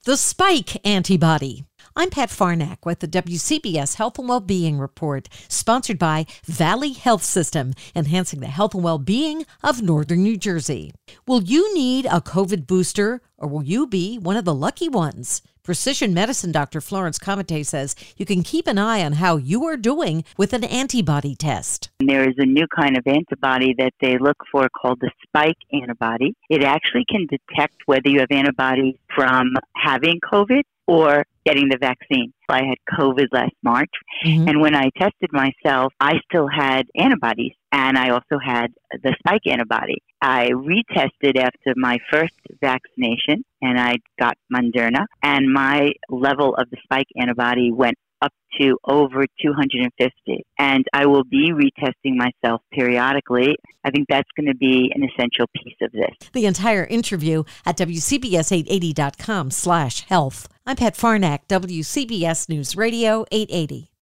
the spike antibody. I'm Pat Farnack with the WCBS Health and Wellbeing Report, sponsored by Valley Health System, enhancing the health and well-being of Northern New Jersey. Will you need a COVID booster, or will you be one of the lucky ones? Precision medicine Dr. Florence Comite says you can keep an eye on how you are doing with an antibody test. There is a new kind of antibody that they look for called the spike antibody. It actually can detect whether you have antibodies from having COVID or getting the vaccine. I had COVID last March, and when I tested myself, I still had antibodies, and I also had the spike antibody. I retested after my first vaccination, and I got Moderna, and my level of the spike antibody went up to over 250. And I will be retesting myself periodically. I think that's going to be an essential piece of this. The entire interview at WCBS880.com/health. I'm Pat Farnack, WCBS News Radio 880.